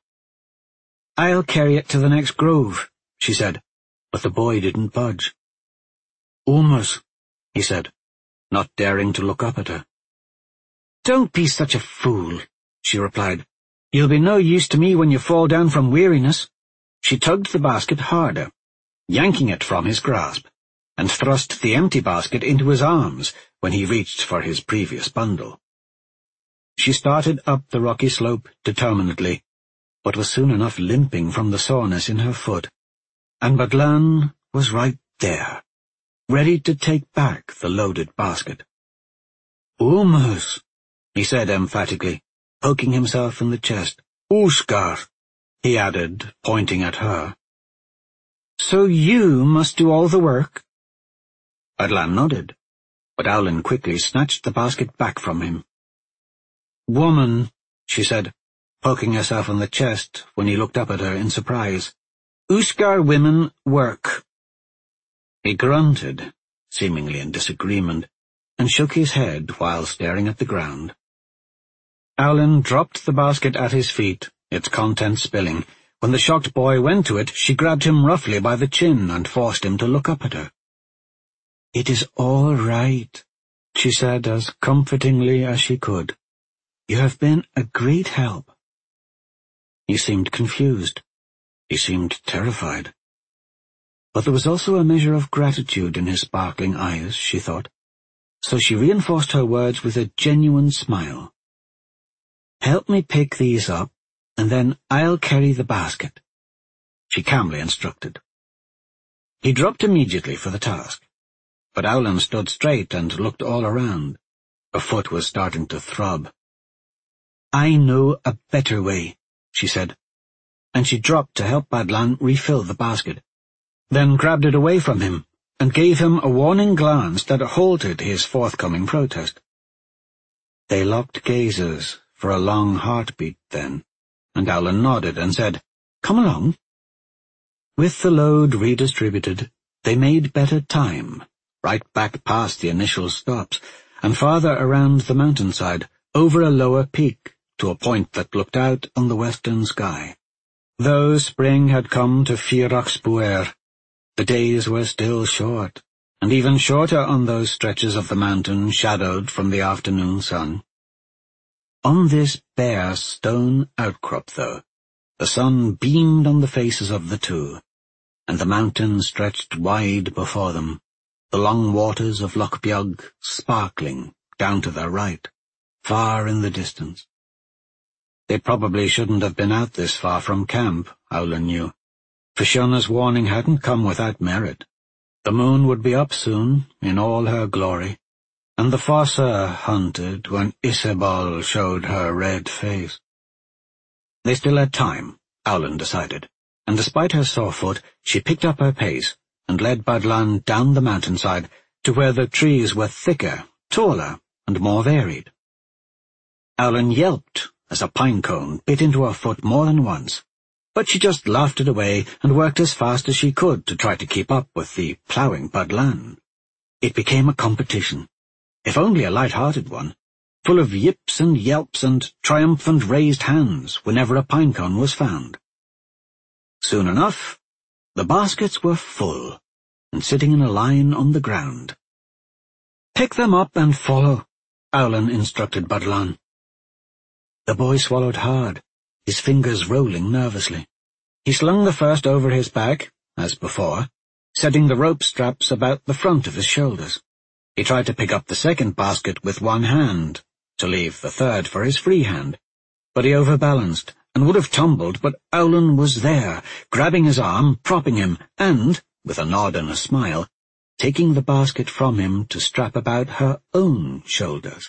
"I'll carry it to the next grove," she said, but the boy didn't budge. "Almost," he said, not daring to look up at her. "Don't be such a fool," she replied. "You'll be no use to me when you fall down from weariness." She tugged the basket harder, yanking it from his grasp, and thrust the empty basket into his arms when he reached for his previous bundle. She started up the rocky slope determinedly, but was soon enough limping from the soreness in her foot, and Badlan was right there, ready to take back the loaded basket. "Umus," he said emphatically, poking himself in the chest. "Uskar," he added, pointing at her. "So you must do all the work?" Badlan nodded, but Aulin quickly snatched the basket back from him. "Woman," she said, poking herself in the chest when he looked up at her in surprise. "Uskar women work." He grunted, seemingly in disagreement, and shook his head while staring at the ground. Aulin dropped the basket at his feet, its contents spilling. When the shocked boy went to it, she grabbed him roughly by the chin and forced him to look up at her. "It is all right," she said as comfortingly as she could. "You have been a great help." He seemed confused. He seemed terrified. But there was also a measure of gratitude in his sparkling eyes, she thought, so she reinforced her words with a genuine smile. "Help me pick these up, and then I'll carry the basket," she calmly instructed. He dropped immediately for the task, but Aulin stood straight and looked all around. Her foot was starting to throb. "I know a better way," she said, and she dropped to help Badlan refill the basket, then grabbed it away from him and gave him a warning glance that halted his forthcoming protest. They locked gazes for a long heartbeat then, and Aulin nodded and said, "Come along." With the load redistributed, they made better time, right back past the initial stops, and farther around the mountainside, over a lower peak, to a point that looked out on the western sky. Though spring had come to Firaxpuer, the days were still short, and even shorter on those stretches of the mountain shadowed from the afternoon sun. On this bare stone outcrop, though, the sun beamed on the faces of the two, and the mountain stretched wide before them, the long waters of Loch Biog sparkling down to their right, far in the distance. They probably shouldn't have been out this far from camp, Aulin knew. Fishona's warning hadn't come without merit. The moon would be up soon, in all her glory, and the fossa hunted when Isabel showed her red face. They still had time, Aulin decided, and despite her sore foot, she picked up her pace and led Badlan down the mountainside to where the trees were thicker, taller, and more varied. Aulin yelped as a pine cone bit into her foot more than once, but she just laughed it away and worked as fast as she could to try to keep up with the ploughing Badlan. It became a competition, if only a light-hearted one, full of yips and yelps and triumphant raised hands whenever a pine cone was found. Soon enough, the baskets were full and sitting in a line on the ground. "Pick them up and follow," Aulin instructed Badlan. The boy swallowed hard, his fingers rolling nervously. He slung the first over his back, as before, setting the rope straps about the front of his shoulders. He tried to pick up the second basket with one hand, to leave the third for his free hand, but he overbalanced and would have tumbled, but Aulin was there, grabbing his arm, propping him, and, with a nod and a smile, taking the basket from him to strap about her own shoulders.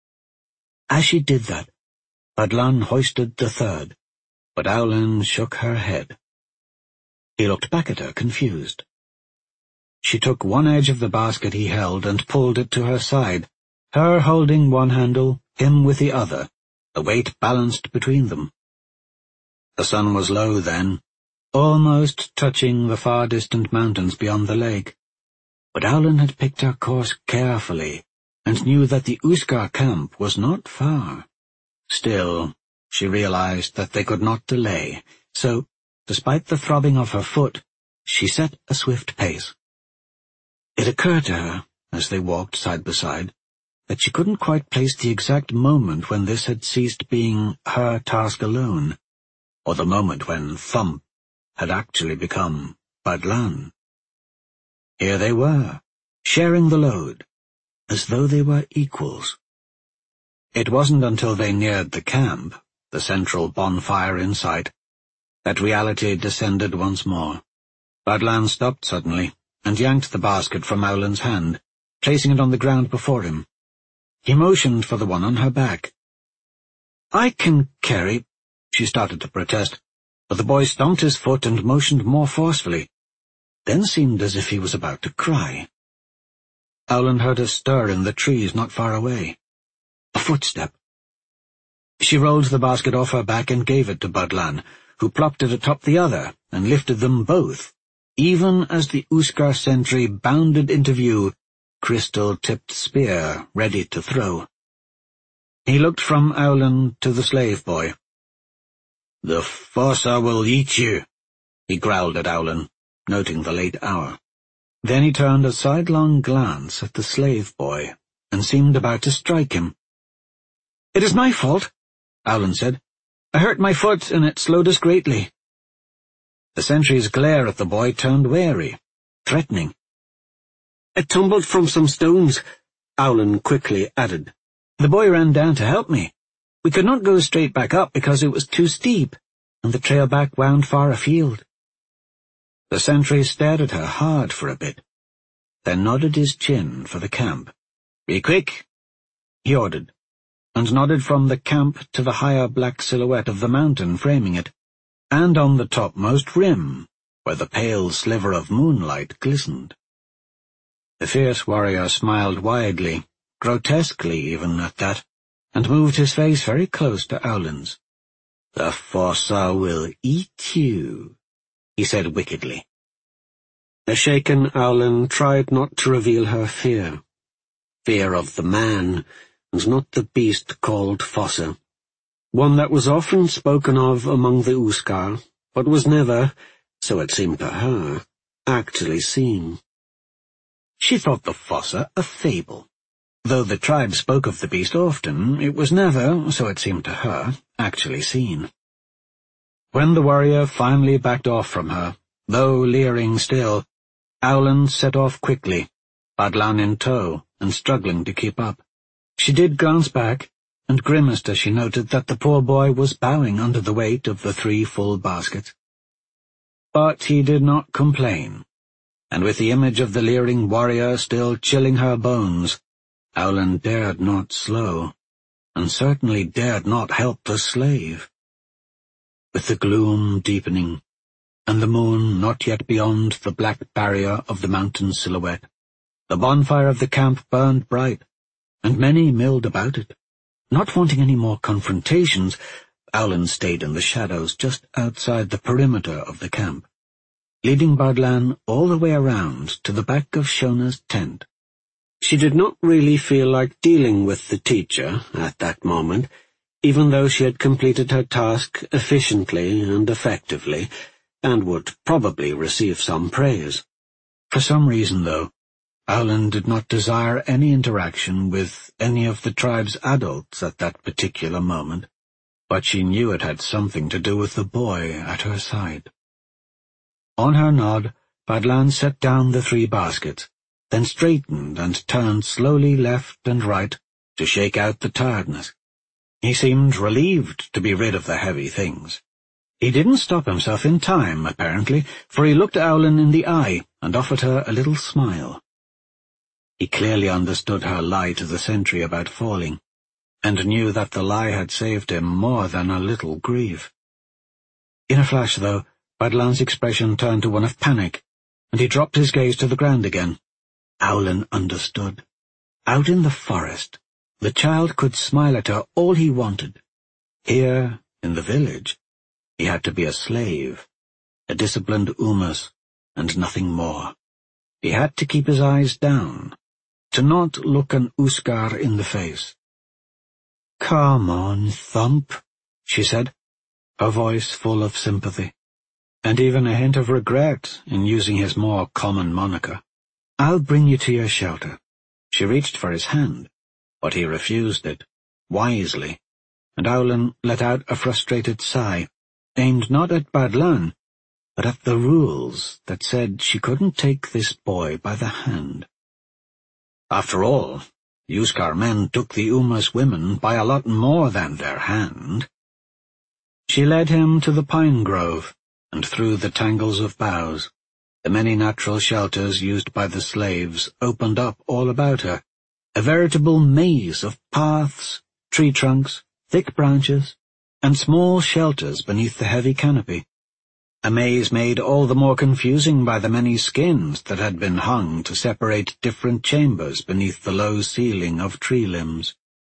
As she did that, Badlan hoisted the third, but Aulin shook her head. He looked back at her, confused. She took one edge of the basket he held and pulled it to her side, her holding one handle, him with the other, the weight balanced between them. The sun was low then, almost touching the far-distant mountains beyond the lake, but Aulin had picked her course carefully and knew that the Uskar camp was not far. Still, she realized that they could not delay, so, despite the throbbing of her foot, she set a swift pace. It occurred to her, as they walked side by side, that she couldn't quite place the exact moment when this had ceased being her task alone, or the moment when thump, had actually become Badlan. Here they were, sharing the load, as though they were equals. It wasn't until they neared the camp, the central bonfire in sight, that reality descended once more. Badlan stopped suddenly and yanked the basket from Owlen's hand, placing it on the ground before him. He motioned for the one on her back. "I can carry—" she started to protest, but the boy stomped his foot and motioned more forcefully, then seemed as if he was about to cry. Owlen heard a stir in the trees not far away. A footstep. She rolled the basket off her back and gave it to Badlan, who plopped it atop the other and lifted them both, even as the Uskar sentry bounded into view, crystal-tipped spear ready to throw. He looked from Owlen to the slave boy. "The Fossa will eat you," he growled at Owlen, noting the late hour. Then he turned a sidelong glance at the slave boy and seemed about to strike him. "It is my fault," Owlen said. "I hurt my foot, and it slowed us greatly." The sentry's glare at the boy turned wary, threatening. "I tumbled from some stones," Owlen quickly added. "The boy ran down to help me. We could not go straight back up because it was too steep, and the trail back wound far afield." The sentry stared at her hard for a bit, then nodded his chin for the camp. "Be quick," he ordered, and nodded from the camp to the higher black silhouette of the mountain framing it, and on the topmost rim, where the pale sliver of moonlight glistened. The fierce warrior smiled widely, grotesquely even at that, and moved his face very close to Owlen's. "The Fossa will eat you," he said wickedly. The shaken Owlen tried not to reveal her fear. Fear of the man, and not the beast called Fossa. One that was often spoken of among the Uskar, but was never, so it seemed to her, actually seen. She thought the Fossa a fable. Though the tribe spoke of the beast often, it was never, so it seemed to her, actually seen. When the warrior finally backed off from her, though leering still, Owlen set off quickly, Badlan in tow and struggling to keep up. She did glance back, and grimaced as she noted that the poor boy was bowing under the weight of the 3 full baskets. But he did not complain, and with the image of the leering warrior still chilling her bones, Owlen dared not slow, and certainly dared not help the slave. With the gloom deepening, and the moon not yet beyond the black barrier of the mountain silhouette, the bonfire of the camp burned bright, and many milled about it. Not wanting any more confrontations, Owlen stayed in the shadows just outside the perimeter of the camp, leading Badlan all the way around to the back of Shona's tent. She did not really feel like dealing with the teacher at that moment, even though she had completed her task efficiently and effectively, and would probably receive some praise. For some reason, though, Owlen did not desire any interaction with any of the tribe's adults at that particular moment, but she knew it had something to do with the boy at her side. On her nod, Badlan set down the 3 baskets, then straightened and turned slowly left and right to shake out the tiredness. He seemed relieved to be rid of the heavy things. He didn't stop himself in time, apparently, for he looked Owlen in the eye and offered her a little smile. He clearly understood her lie to the sentry about falling, and knew that the lie had saved him more than a little grief. In a flash, though, Badlan's expression turned to one of panic, and he dropped his gaze to the ground again. Owlen understood. Out in the forest, the child could smile at her all he wanted. Here, in the village, he had to be a slave, a disciplined Umus, and nothing more. He had to keep his eyes down, to not look an Uskar in the face. "Come on, Thump," she said, her voice full of sympathy, and even a hint of regret in using his more common moniker. "I'll bring you to your shelter." She reached for his hand, but he refused it, wisely, and Owlen let out a frustrated sigh, aimed not at Badlan, but at the rules that said she couldn't take this boy by the hand. After all, Uskar men took the Umas women by a lot more than their hand. She led him to the pine grove, and through the tangles of boughs. The many natural shelters used by the slaves opened up all about her, a veritable maze of paths, tree trunks, thick branches, and small shelters beneath the heavy canopy. A maze made all the more confusing by the many skins that had been hung to separate different chambers beneath the low ceiling of tree limbs.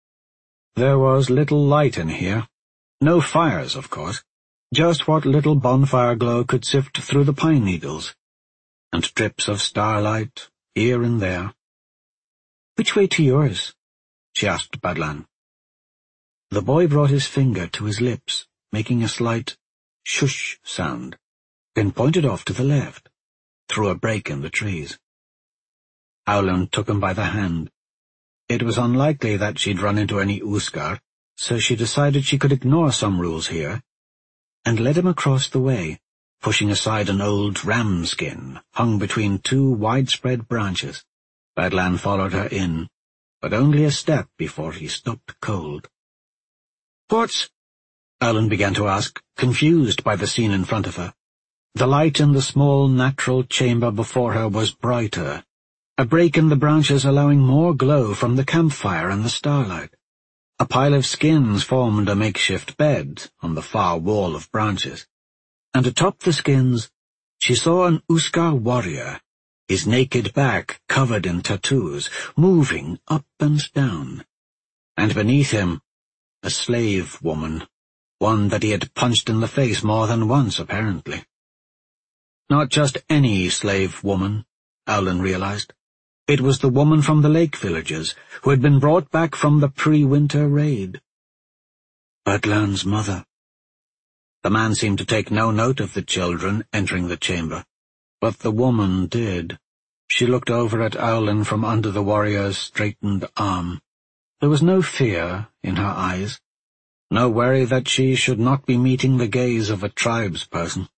There was little light in here. No fires, of course, just what little bonfire glow could sift through the pine needles, and drips of starlight here and there. "Which way to yours?" she asked Badlan. The boy brought his finger to his lips, making a slight shush sound, then pointed off to the left, through a break in the trees. Aulun took him by the hand. It was unlikely that she'd run into any Uskar, so she decided she could ignore some rules here, and led him across the way, pushing aside an old ram skin hung between two widespread branches. Badlan followed her in, but only a step before he stopped cold. "What's—" Aulun began to ask, confused by the scene in front of her. The light in the small natural chamber before her was brighter, a break in the branches allowing more glow from the campfire and the starlight. A pile of skins formed a makeshift bed on the far wall of branches, and atop the skins she saw an Uskar warrior, his naked back covered in tattoos, moving up and down, and beneath him a slave woman, one that he had punched in the face more than once, apparently. Not just any slave woman, Aulun realized. It was the woman from the lake villages, who had been brought back from the pre-winter raid. Badlan's mother. The man seemed to take no note of the children entering the chamber, but the woman did. She looked over at Aulun from under the warrior's straightened arm. There was no fear in her eyes, no worry that she should not be meeting the gaze of a tribesperson.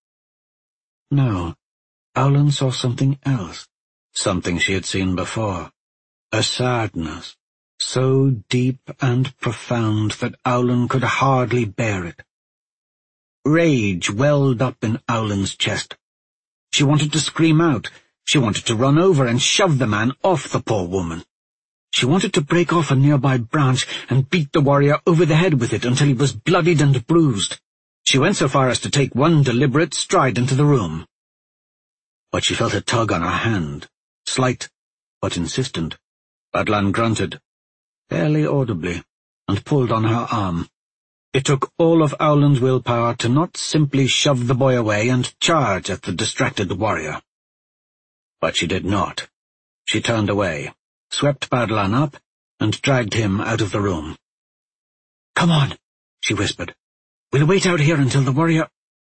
No, Aulun saw something else, something she had seen before, a sadness, so deep and profound that Aulun could hardly bear it. Rage welled up in Aulun's chest. She wanted to scream out. She wanted to run over and shove the man off the poor woman. She wanted to break off a nearby branch and beat the warrior over the head with it until he was bloodied and bruised. She went so far as to take one deliberate stride into the room. But she felt a tug on her hand, slight but insistent. Badlan grunted, barely audibly, and pulled on her arm. It took all of Aulun's willpower to not simply shove the boy away and charge at the distracted warrior. But she did not. She turned away, swept Badlan up, and dragged him out of the room. "Come on," she whispered. "We'll wait out here until the warrior—"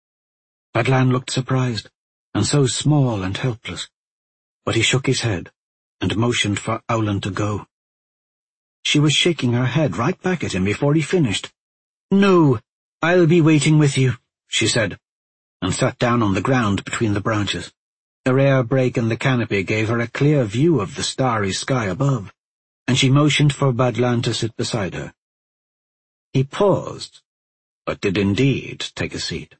Badlan looked surprised, and so small and helpless, but he shook his head and motioned for Aulun to go. She was shaking her head right back at him before he finished. "No, I'll be waiting with you," she said, and sat down on the ground between the branches. The rare break in the canopy gave her a clear view of the starry sky above, and she motioned for Badlan to sit beside her. He paused, but did indeed take a seat.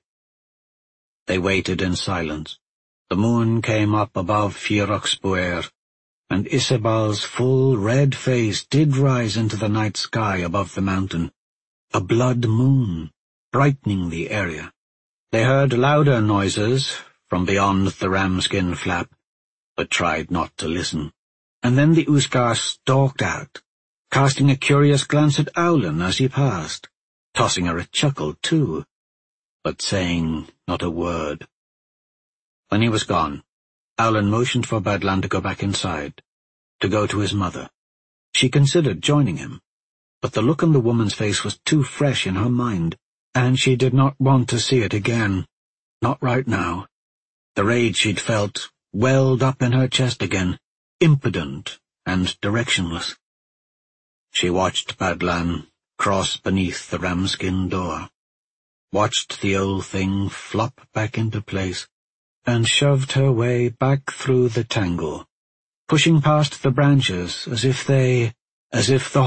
They waited in silence. The moon came up above Firoxbuer, and Isabal's full red face did rise into the night sky above the mountain, a blood moon, brightening the area. They heard louder noises from beyond the ramskin flap, but tried not to listen. And then the Uskar stalked out, casting a curious glance at Aulun as he passed, tossing her a chuckle too, but saying not a word. When he was gone, Aulun motioned for Badlan to go back inside, to go to his mother. She considered joining him, but the look on the woman's face was too fresh in her mind, and she did not want to see it again. Not right now. The rage she'd felt welled up in her chest again, impotent and directionless. She watched Badlan cross beneath the ramskin door. watched the old thing flop back into place, and shoved her way back through the tangle, pushing past the branches as if the